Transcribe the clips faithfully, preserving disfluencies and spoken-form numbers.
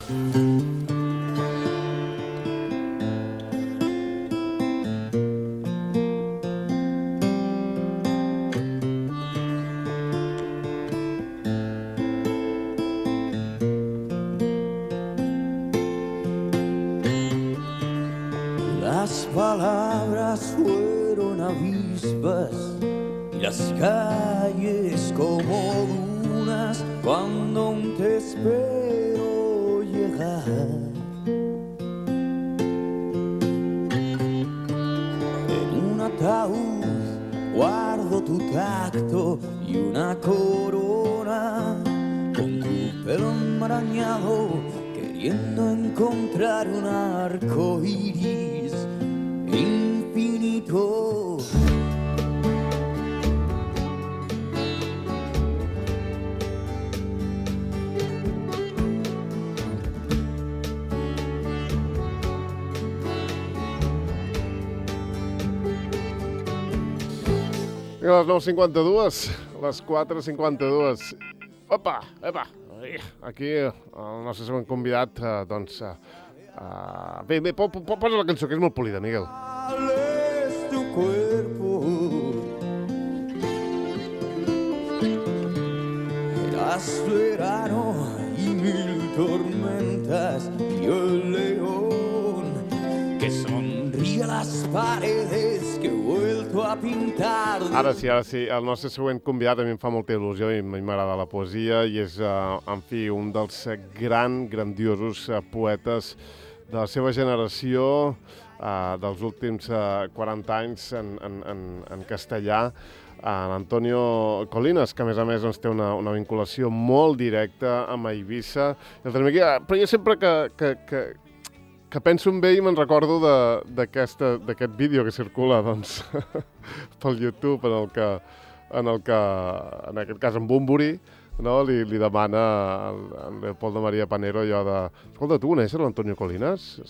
Las palabras fueron avispas y las calles como dunas cuando aún te espero llegar. En un ataúd guardo tu tacto y una corona con tu pelo enmarañado, queriendo encontrar un arco iris infinito. A les nou cinquanta-dos, les quatre cinquanta-dos. Opa, epa, aquí el nostre segon convidat, eh, doncs... Eh, uh, bé, bé, po, po, posa la cançó, que és molt polida, Miguel. Es tu cuerpo, eras verano y mil tormentas, y el león que sonríe a las paredes que he vuelto a pintar. Ara sí, ara sí, el nostre següent convidat a mi em fa molta il·lusió i m'agrada la poesia i és, uh, en fi, un dels gran, grandiosos uh, poetes de la seva generació, uh, dels últims uh, quaranta anys en, en, en, en castellà, en Antonio Colinas, que a més a més doncs, té una, una vinculació molt directa amb Eivissa. Però jo sempre que, que, que, que penso en ell me'n recordo d'aquest vídeo que circula doncs, pel YouTube, en el que, en el que, en aquest cas, en Bumburi, no? li, li demana al, al Leopoldo María Panero allò de... Escolta, tu coneixes l'Antonio Colinas? O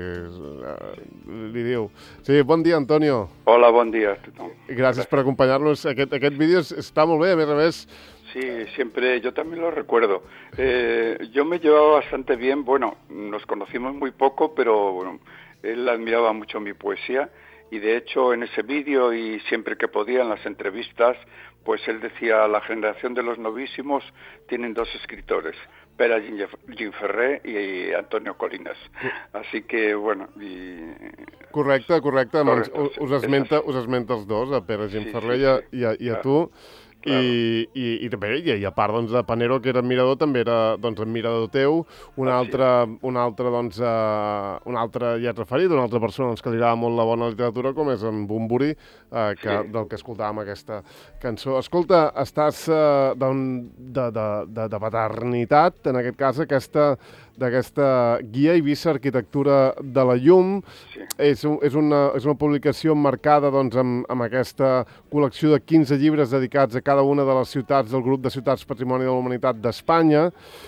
sigui, li diu... Sí, bon dia, Antonio. Hola, bon dia a tothom. Gràcies, Gràcies. per acompanyar-nos. Aquest, aquest vídeo està molt bé, a més a més... Sí, siempre, yo también lo recuerdo. Eh, yo me llevaba bastante bien, bueno, nos conocimos muy poco, pero bueno, él admiraba mucho mi poesía y de hecho en ese vídeo y siempre que podía en las entrevistas, pues él decía, la generación de los novísimos tienen dos escritores, Pere Gimferrer y Antonio Colinas. Así que, bueno... I... Correcte, correcte. correcte us, us, esmenta, us esmenta els dos, a Pere Gimferrer sí, sí, sí. i, a, i a tu. Claro. I, i, i, també, i, i a part doncs, de Panero, que era admirador, també era doncs, admirador teu, un ah, altre, sí. un altre, doncs, uh, un altre ja et referit, una altra persona doncs, que li agrada molt la bona literatura, com és en Bumburi, uh, que, sí. del que escoltàvem aquesta cançó. Escolta, estàs uh, de, de, de, de, de paternitat, en aquest cas, aquesta d'aquesta guia Eivissa Arquitectura de la Llum. Sí. És, un, és, una, és una publicació emmarcada doncs, amb, amb aquesta col·lecció de quinze llibres dedicats a cada una de les ciutats del grup de ciutats Patrimoni de la Humanitat d'Espanya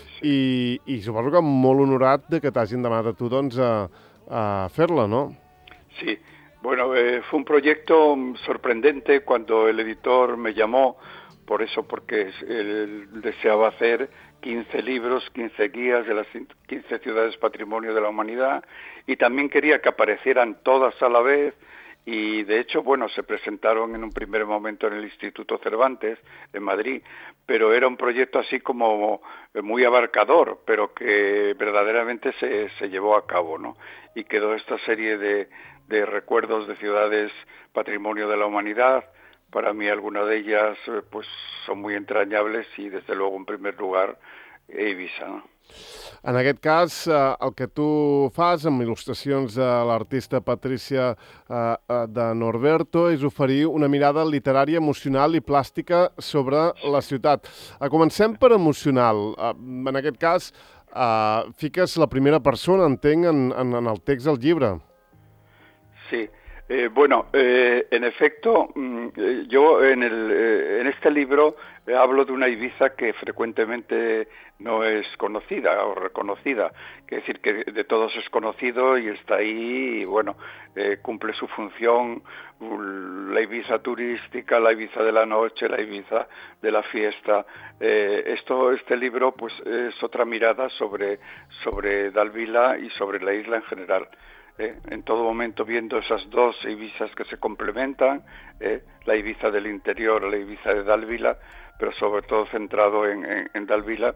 i, i suposo que molt honorat de que t'hagin demanat a tu doncs, a, a fer-la, ¿no? Sí, bueno, eh, fue un proyecto sorprendente cuando el editor me llamó, por eso, porque él deseaba hacer quince libros, quince guías de las quince ciudades Patrimonio de la Humanidad y también quería que aparecieran todas a la vez y de hecho, bueno, se presentaron en un primer momento en el Instituto Cervantes en Madrid, pero era un proyecto así como muy abarcador, pero que verdaderamente se, se llevó a cabo, ¿no? Y quedó esta serie de, de recuerdos de ciudades Patrimonio de la Humanidad. Para mí algunas de ellas pues son muy entrañables i, desde luego, en primer lugar, Eivissa, no? En aquest cas, eh, el que tu fas amb il·lustracions de l'artista Patricia eh, de Norberto és oferir una mirada literària, emocional i plàstica sobre la ciutat. Eh, comencem per emocional. Eh, en aquest cas, eh, fiques la primera persona, entenc, en, en, en el text del llibre. Sí. Eh, bueno, eh, en efecto, mm, yo en, el, eh, en este libro eh, hablo de una Ibiza que frecuentemente no es conocida o reconocida, que decir que de todos es conocido y está ahí y bueno, eh, cumple su función, la Ibiza turística, la Ibiza de la noche, la Ibiza de la fiesta. Eh, esto, este libro pues es otra mirada sobre, sobre Dalvila y sobre la isla en general. Eh, en todo momento viendo esas dos Ibizas que se complementan, eh, la Ibiza del interior, la Ibiza de Dalvila, pero sobre todo centrado en, en, en Dalvila,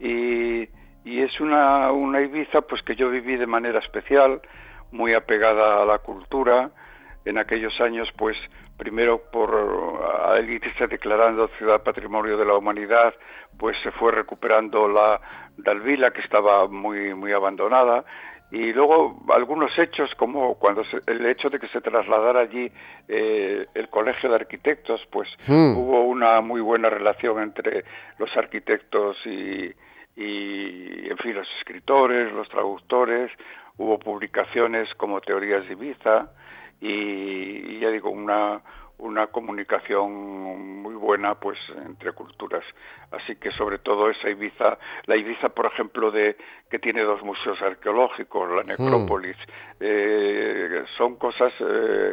y, y es una, una Ibiza pues que yo viví de manera especial, muy apegada a la cultura. En aquellos años pues primero por al irse declarando Ciudad Patrimonio de la Humanidad, pues se fue recuperando la Dalvila, que estaba muy, muy abandonada. Y luego algunos hechos, como cuando se, el hecho de que se trasladara allí eh, el Colegio de Arquitectos, pues mm. hubo una muy buena relación entre los arquitectos y, y, en fin, los escritores, los traductores. Hubo publicaciones como Teorías de Ibiza y, y ya digo, una... una comunicación muy buena pues entre culturas. Así que sobre todo esa Ibiza, la Ibiza por ejemplo de que tiene dos museos arqueológicos, la Necrópolis, mm. eh, son cosas eh,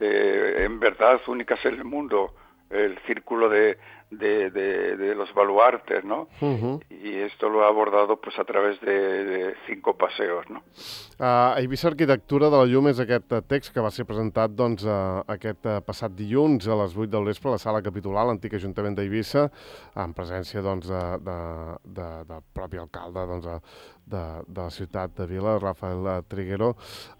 eh, en verdad únicas en el mundo, el círculo de, de, de, de los baluartes, ¿no? Uh-huh. Y esto lo ha abordado pues a través de, de cinco paseos, ¿no? Uh, a Eivissa Arquitectura de la Llum és aquest text que va ser presentat doncs, uh, aquest uh, passat dilluns a les vuit del vespre a la sala capitular, l'antic Ajuntament d'Eivissa, en presència doncs, de, de, de, del propi alcalde doncs, de, de la ciutat de Vila, Rafael Triguero.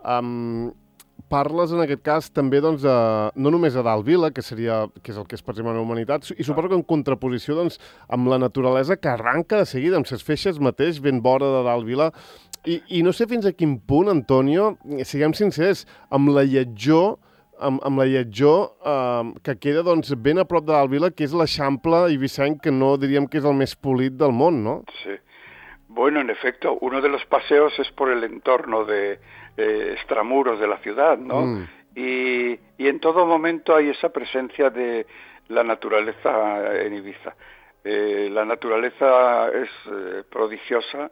Um, Parles, en aquest cas, també, doncs, de, no només a dalt Vila, que, seria, que és el que és Patrimoni de la Humanitat, i suposo que en contraposició doncs, amb la naturalesa que arranca de seguida, amb ses feixes mateix, ben vora de dalt Vila. I, I no sé fins a quin punt, Antonio, siguem sincers, amb la lletjor, amb, amb la lletjor eh, que queda doncs, ben a prop de dalt Vila, que és l'Eixample eivissenc, que no diríem que és el més polit del món, no? Sí. Bueno, en efecto, uno de los paseos es por el entorno de eh, extramuros de la ciudad, ¿no? Mm. Y, y en todo momento hay esa presencia de la naturaleza en Ibiza. Eh, la naturaleza es eh, prodigiosa,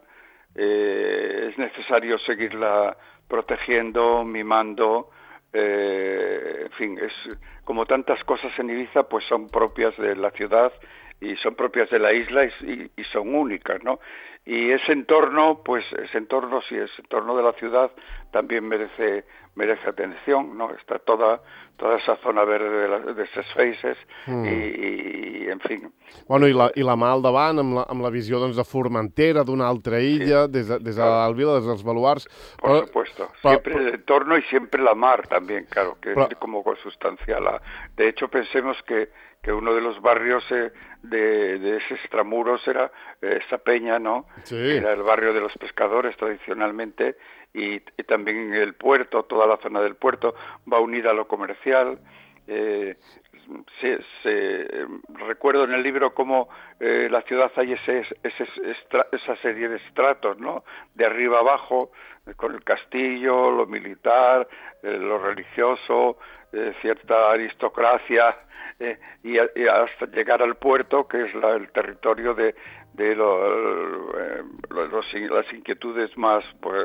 eh, es necesario seguirla protegiendo, mimando, eh, en fin, es como tantas cosas en Ibiza, pues son propias de la ciudad y son propias de la isla y, y, y son únicas, ¿no? Y ese entorno, pues ese entorno, sí, ese entorno de la ciudad también merece merece atención, ¿no? Está toda toda esa zona verde de, la, de ses feixes mm. i, i, en fin. Bueno, i la, i la mà al davant, amb la, amb la visió doncs, de Formentera, d'una altra illa, sí. des de, des de claro. l'Alvila, des dels baluars. Por però, supuesto. Siempre però, el entorno y siempre la mar también, claro, que però, es como consustancial. De hecho, pensemos que que uno de los barrios eh, de, de ese extramuros era eh, esa peña, ¿no? Sí. Era el barrio de los pescadores tradicionalmente y, y también el puerto, toda la zona del puerto va unida a lo comercial. Eh, se, se, eh, recuerdo en el libro cómo eh, la ciudad hay ese, ese, estra, esa serie de estratos, ¿no? De arriba abajo, eh, con el castillo, lo militar, eh, lo religioso, eh, cierta aristocracia, eh, y, y hasta llegar al puerto, que es la, el territorio de, de lo, eh, los, las inquietudes más pues,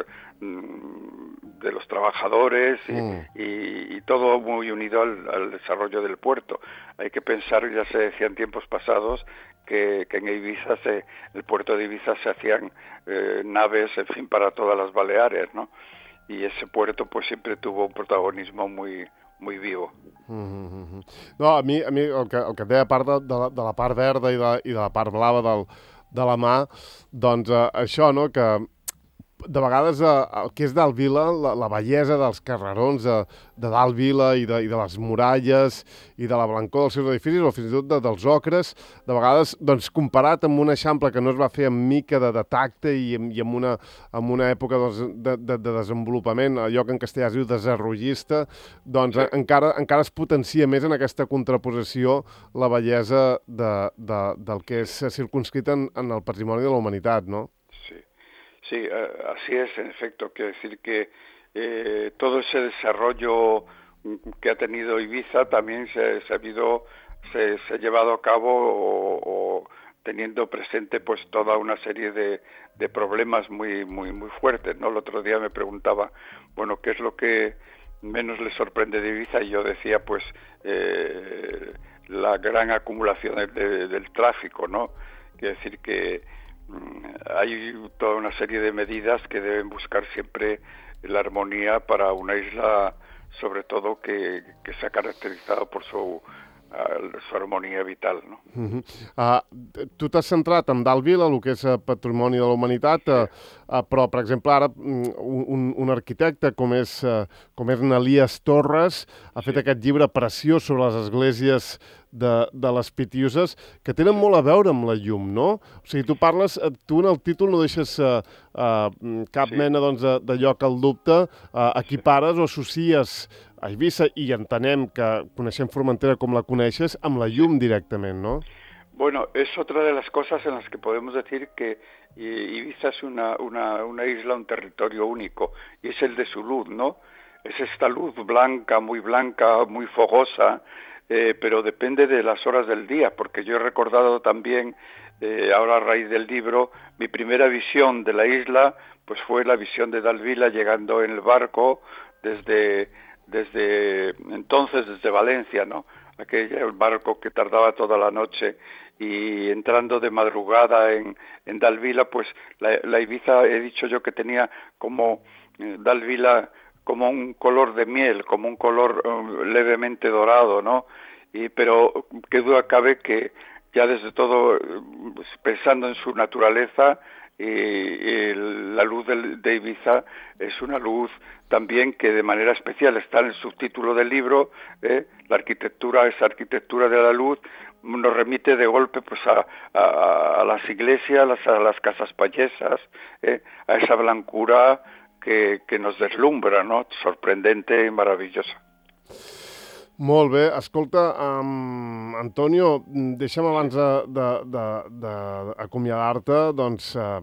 de los trabajadores y, mm. y, y todo muy unido al, al desarrollo del puerto. Hay que pensar, ya se decía en tiempos pasados, que, que en Ibiza, se, el puerto de Ibiza se hacían eh, naves, en fin, para todas las Baleares, ¿no? Y ese puerto pues siempre tuvo un protagonismo muy muy vivo. Mm-hmm. No, a mi, a mi el, que, el que et deia, a part de, de, la, de la part verda i de, i de la part blava del, de la mà, doncs eh, això, no?, que de vegades eh, el que és dalt Vila, la, la bellesa dels carrerons de, de dalt Vila i de, i de les muralles i de la blancor dels seus edificis o fins i tot de, dels ocres, de vegades doncs, comparat amb un Eixample que no es va fer amb mica de, de tacte i, i amb, una, amb una època doncs, de, de, de desenvolupament, allò que en castellà es diu desarrollista, doncs sí. encara, encara es potencia més en aquesta contraposició la bellesa de, de, del que és circunscrit en, en el patrimoni de la humanitat, no? Sí, así es, en efecto. Quiero decir que eh, todo ese desarrollo que ha tenido Ibiza también se, se ha habido, se, se ha llevado a cabo o, o teniendo presente pues toda una serie de, de problemas muy muy muy fuertes, ¿no? El otro día me preguntaba, bueno, ¿qué es lo que menos le sorprende de Ibiza? Y yo decía, pues eh, la gran acumulación de, de, del tráfico, ¿no? Quiere decir que mmm, hay toda una serie de medidas que deben buscar siempre la armonía para una isla, sobre todo que, que se ha caracterizado por su su harmonia vital, no? Uh-huh. Uh, tu t'has centrat en Dalt Vila, el que és Patrimoni de la Humanitat, sí. uh, uh, però, per exemple, ara un, un arquitecte com és, uh, com és Elias Torres ha fet sí. aquest llibre preciós sobre les esglésies de, de les Pitiuses, que tenen molt a veure amb la llum, no? O sigui, tu parles, tu en el títol no deixes uh, uh, cap sí. mena doncs, de, de lloc al dubte, uh, equipares o associes a Eivissa, i entenem que coneixem Formentera com la coneixes, amb la llum directament, ¿no? Bueno, es otra de las cosas en las que podemos decir que Ibiza es una, una, una isla, un territorio único, y es el de su luz, ¿no? Es esta luz blanca, muy blanca, muy fogosa, eh, pero depende de las horas del día, porque yo he recordado también, eh, ahora a raíz del libro, mi primera visión de la isla, pues fue la visión de Dalt Vila llegando en el barco desde... desde entonces, desde Valencia, ¿no? Aquel barco que tardaba toda la noche, y entrando de madrugada en, en Dalt Vila, pues la, la Ibiza, he dicho yo que tenía como eh, Dalt Vila como un color de miel, como un color um, levemente dorado, ¿no? Y, pero qué duda cabe que ya desde todo, pues, pensando en su naturaleza, y, y la luz de, de Ibiza es una luz también que de manera especial está en el subtítulo del libro, ¿eh? La arquitectura, esa arquitectura de la luz, nos remite de golpe pues a, a, a las iglesias, a las, a las casas payesas, ¿eh? A esa blancura que, que nos deslumbra, ¿no? Sorprendente i maravillosa. Molt bé. Escolta, um, Antonio, deixa'm abans d'acomiadar-te, doncs, uh,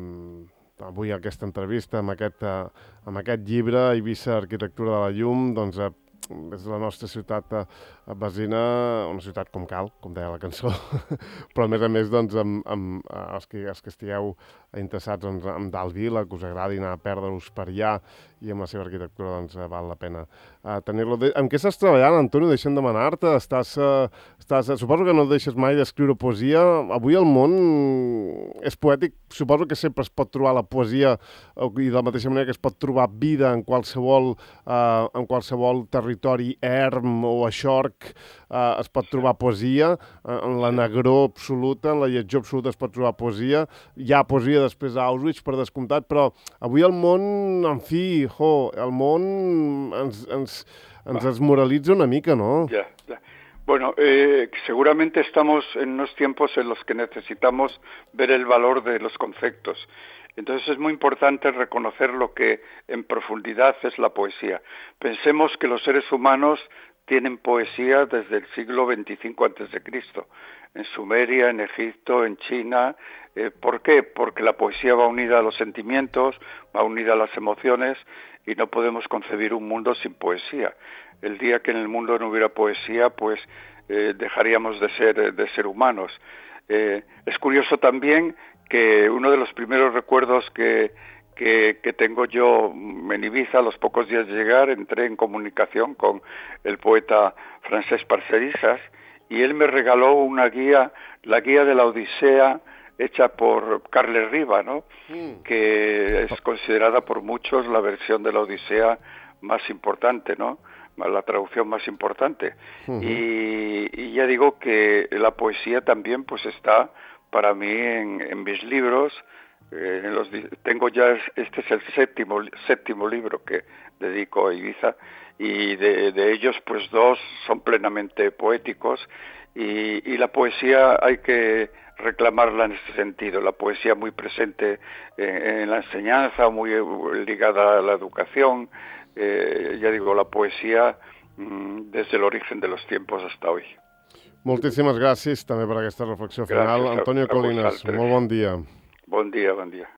avui aquesta entrevista amb aquest, uh, amb aquest llibre, Eivissa, arquitectura de la llum, doncs, uh, és la nostra ciutat uh, vecina, una ciutat com cal, com deia la cançó, però a més a més, doncs, amb, amb uh, els, que, els que estigueu interessats doncs, en Dalt Vila, que us agradi anar a perdre-us per allà, i amb la seva arquitectura doncs, val la pena uh, tenir-lo. De... En què estàs treballant, Antonio? Deixa'm demanar-te. Estàs, uh, estàs, uh, suposo que no et deixes mai d'escriure poesia. Avui el món és poètic. Suposo que sempre es pot trobar la poesia, uh, i de la mateixa manera que es pot trobar vida en qualsevol, uh, en qualsevol territori erm o eixorc, uh, es pot trobar poesia. Uh, en la negror absoluta, en la lletjor absoluta es pot trobar poesia. Hi ha poesia després d'Auschwitz, per descomptat, però avui el món, en fi, jo, el món ens, ens, ens desmoralitza una mica, ¿no? Ya, ya. Bueno, eh, seguramente estamos en unos tiempos en los que necesitamos ver el valor de los conceptos. Entonces es muy importante reconocer lo que en profundidad es la poesía. Pensemos que los seres humanos tienen poesía desde el siglo veinticinco antes de Cristo, en Sumeria, en Egipto, en China. Eh, ¿Por qué? Porque la poesía va unida a los sentimientos, va unida a las emociones, y no podemos concebir un mundo sin poesía. El día que en el mundo no hubiera poesía, pues eh, dejaríamos de ser, de ser humanos. Eh, es curioso también que uno de los primeros recuerdos que, que, que tengo yo en Ibiza, a los pocos días de llegar, entré en comunicación con el poeta Francesc Parcerisas, y él me regaló una guía, la guía de la Odisea, hecha por Carles Riba, ¿no? Mm. Que es considerada por muchos la versión de la Odisea más importante, ¿no? La traducción más importante. Uh-huh. y, y ya digo que la poesía también pues está para mí en, en mis libros. Eh, en los, tengo ya, este es el séptimo, séptimo libro que dedico a Ibiza, y de, de ellos pues dos son plenamente poéticos, y, y la poesía hay que reclamarla en este sentido, la poesía muy presente en, en la enseñanza, muy ligada a la educación, eh, ya digo, la poesía mmm, desde el origen de los tiempos hasta hoy. Moltíssimes gràcies també per aquesta reflexió final. Gràcies, Antonio Colinas, molt bon dia. Bon dia, bon dia.